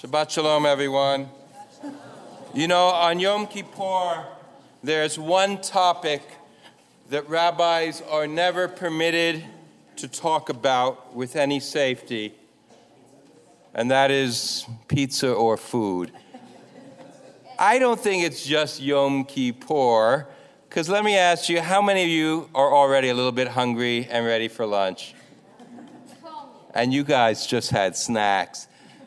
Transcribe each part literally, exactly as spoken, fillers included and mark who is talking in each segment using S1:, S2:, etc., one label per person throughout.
S1: Shabbat Shalom, everyone. You know, on Yom Kippur, there's one topic that rabbis are never permitted to talk about with any safety, and that is pizza or food. I don't think it's just Yom Kippur, because let me ask you, how many of you are already a little bit hungry and ready for lunch? And you guys just had snacks.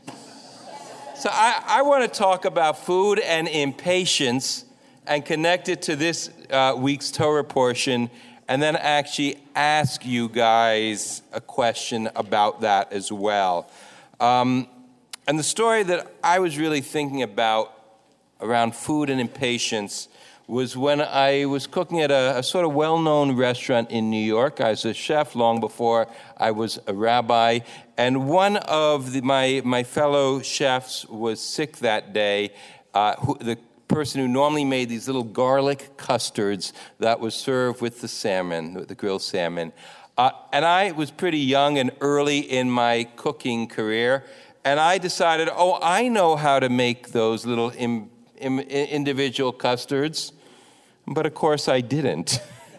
S1: So I, I want to talk about food and impatience and connect it to this uh, week's Torah portion, and then actually ask you guys a question about that as well. Um, and the story that I was really thinking about around food and impatience was when I was cooking at a, a sort of well-known restaurant in New York. I was a chef long before I was a rabbi, and one of the, my, my fellow chefs was sick that day. Uh, who, the person who normally made these little garlic custards that was served with the salmon, with the grilled salmon. Uh, and I was pretty young and early in my cooking career, and I decided, oh, I know how to make those little im- im- individual custards. But of course I didn't.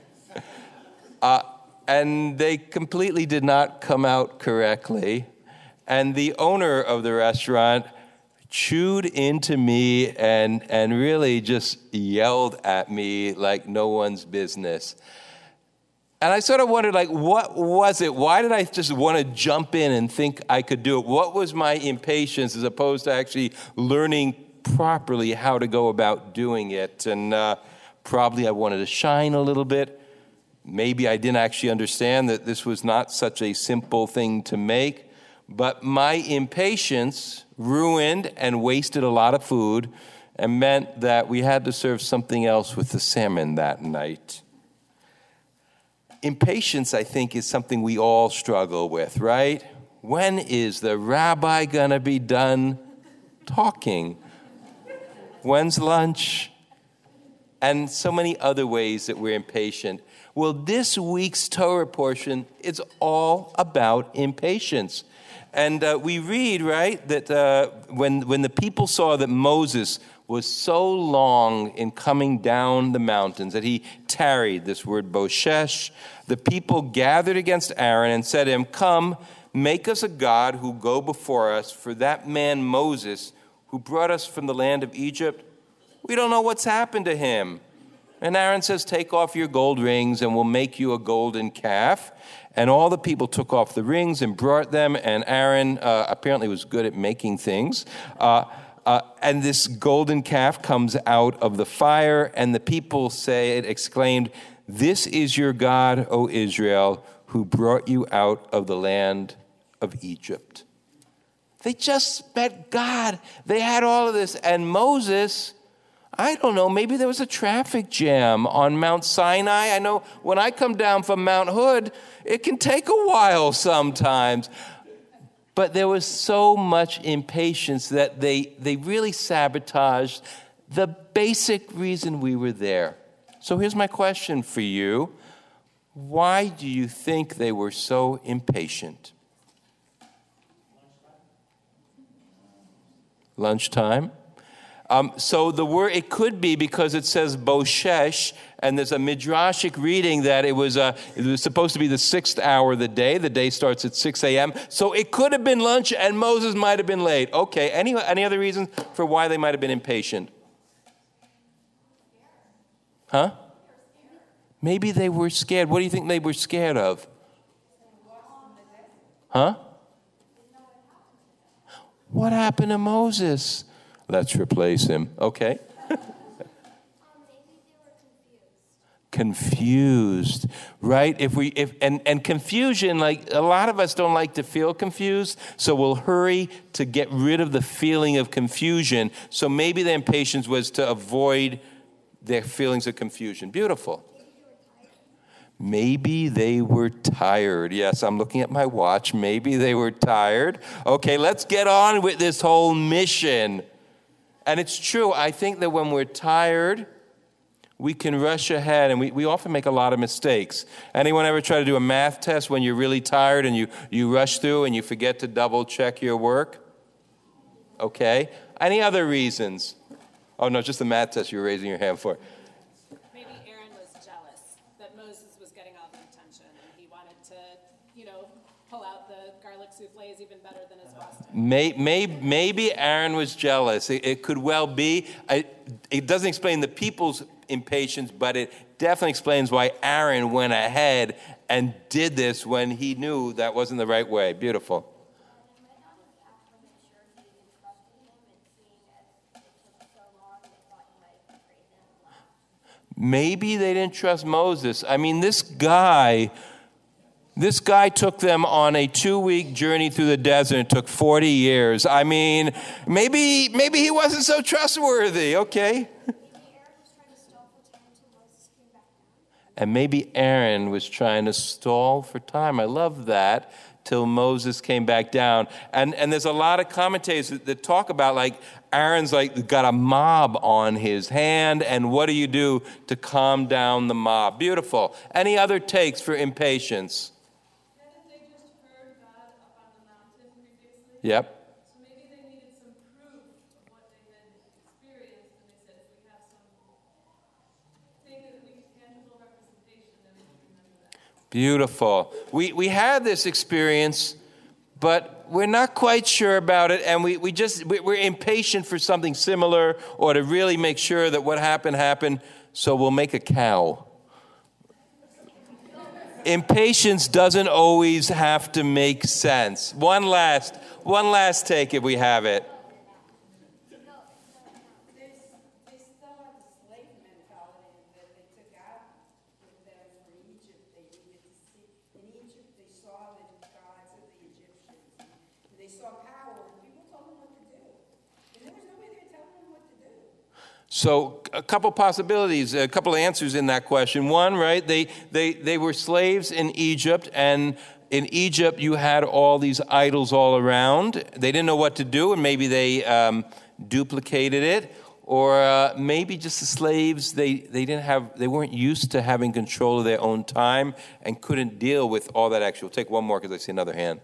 S1: uh, and they completely did not come out correctly. And the owner of the restaurant chewed into me and, and really just yelled at me like no one's business. And I sort of wondered, like, what was it? Why did I just want to jump in and think I could do it? What was my impatience as opposed to actually learning properly how to go about doing it? And uh, probably I wanted to shine a little bit. Maybe I didn't actually understand that this was not such a simple thing to make. But my impatience ruined and wasted a lot of food and meant that we had to serve something else with the salmon that night. Impatience, I think, is something we all struggle with, right? When is the rabbi going to be done talking? When's lunch? And so many other ways that we're impatient. Well, this week's Torah portion is all about impatience. And uh, we read, right, that uh, when, when the people saw that Moses was so long in coming down the mountains that he tarried, this word boshesh, the people gathered against Aaron and said to him, "Come, make us a god who go before us, for that man Moses, who brought us from the land of Egypt, we don't know what's happened to him." And Aaron says, "Take off your gold rings and we'll make you a golden calf." And all the people took off the rings and brought them. And Aaron uh, apparently was good at making things. Uh, uh, and this golden calf comes out of the fire. And the people say, it exclaimed, "This is your God, O Israel, who brought you out of the land of Egypt." They just met God. They had all of this. And Moses, I don't know, maybe there was a traffic jam on Mount Sinai. I know when I come down from Mount Hood, it can take a while sometimes. But there was so much impatience that they, they really sabotaged the basic reason we were there. So here's my question for you. Why do you think they were so impatient? Lunchtime? Um, so the word, it could be because it says boshesh, and there's a midrashic reading that it was, uh, it was supposed to be the sixth hour of the day. The day starts at six a.m. So it could have been lunch, and Moses might have been late. Okay, any, any other reasons for why they might have been impatient? Huh? Maybe they were scared. What do you think they were scared of? Huh? What happened to Moses? Let's replace him. Okay. Confused, right? If we, if and, and confusion, like a lot of us don't like to feel confused, so we'll hurry to get rid of the feeling of confusion. So maybe the impatience was to avoid their feelings of confusion. Beautiful. Maybe they were tired. Yes, I'm looking at my watch. Maybe they were tired. Okay, let's get on with this whole mission. And it's true, I think that when we're tired, we can rush ahead, and we, we often make a lot of mistakes. Anyone ever try to do a math test when you're really tired and you, you rush through and you forget to double check your work? Okay? Any other reasons? Oh, no, just the math test you were raising your hand for.
S2: Maybe Aaron was jealous that Moses was getting all the attention, and he wanted to, you know, pull out the garlic souffles even better than his boss did.
S1: May, may, maybe Aaron was jealous. It, it could well be. I, it doesn't explain the people's impatience, but it definitely explains why Aaron went ahead and did this when he knew that wasn't the right way. Beautiful. Maybe they didn't trust Moses. I mean, this guy, this guy took them on a two-week journey through the desert. It took forty years. I mean, maybe, maybe he wasn't so trustworthy. Okay. And maybe Aaron was trying to stall for time. I love that. Till Moses came back down. And and there's a lot of commentators that, that talk about, like, Aaron's like got a mob on his hand, and what do you do to calm down the mob? Beautiful. Any other takes for impatience?
S3: Hadn't they just heard God up on the mountain previously?
S1: Yep.
S3: So maybe they needed some proof of what they had experienced, and they said, if we have some thing that we tangible representation, then we can remember that.
S1: Beautiful. We we had this experience, but we're not quite sure about it, and we, we just, we're impatient for something similar or to really make sure that what happened happened, so we'll make a cow. Impatience doesn't always have to make sense. One last, one last take if we have it. So a couple possibilities, a couple answers in that question. One, right, they, they, they were slaves in Egypt, and in Egypt you had all these idols all around. They didn't know what to do, and maybe they um, duplicated it. Or uh, maybe just the slaves, they, they didn't have, they weren't used to having control of their own time and couldn't deal with all that action. We'll take one more because I see another hand.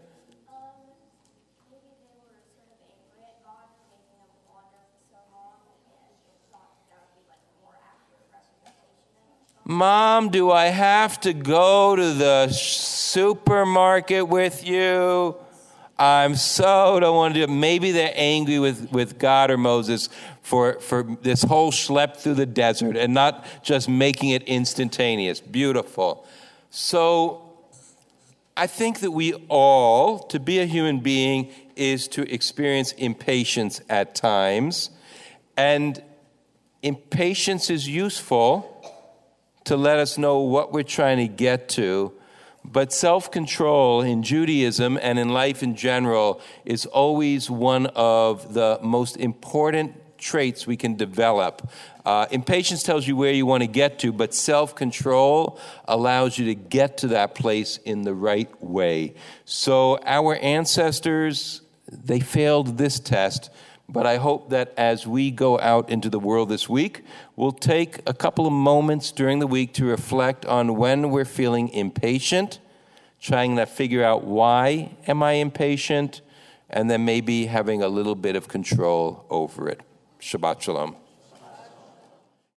S1: Mom, do I have to go to the supermarket with you? I'm so don't want to do it. Maybe they're angry with, with God or Moses for, for this whole schlep through the desert and not just making it instantaneous. Beautiful. So I think that we all, to be a human being, is to experience impatience at times. And impatience is useful to let us know what we're trying to get to. But self-control in Judaism and in life in general is always one of the most important traits we can develop. Uh, impatience tells you where you want to get to, but self-control allows you to get to that place in the right way. So our ancestors, they failed this test. But I hope that as we go out into the world this week, we'll take a couple of moments during the week to reflect on when we're feeling impatient, trying to figure out why am I impatient, and then maybe having a little bit of control over it. Shabbat Shalom.